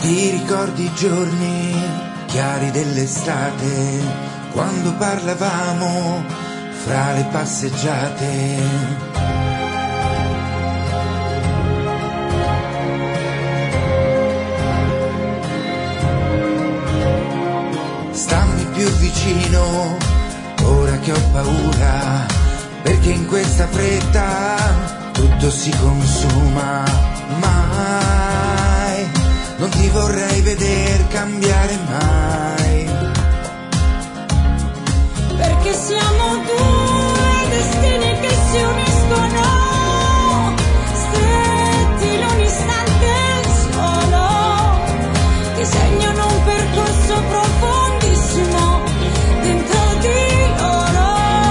Ti ricordi i giorni chiari dell'estate, quando parlavamo fra le passeggiate? Stammi più vicino, ora che ho paura, perché in questa fretta tutto si consuma. Mai, non ti vorrei veder cambiare mai, perché siamo due destini che si uniscono, stretti in un istante solo, disegnano un percorso profondissimo dentro di loro,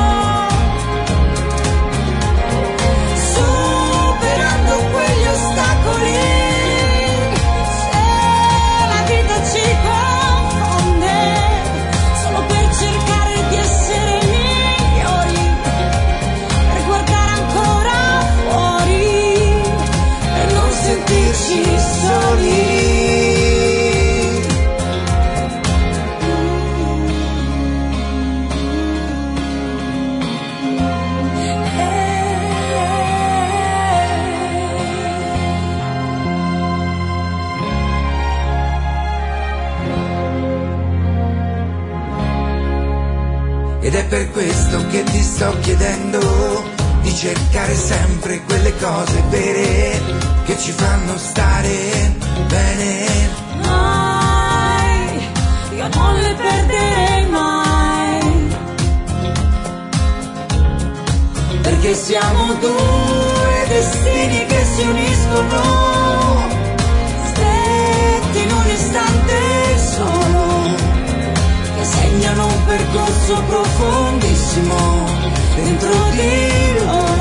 superando quegli ostacoli. Se la vita ci confonde solo per cercare di essere migliori, per guardare ancora fuori, per non sentirci soli. Ed è per questo che ti sto chiedendo di cercare sempre quelle cose vere che ci fanno stare bene. Mai, io non le perderei mai, Perché siamo due destini che si uniscono, stretti in un istante solo, che segnano un percorso profondissimo dentro di loro.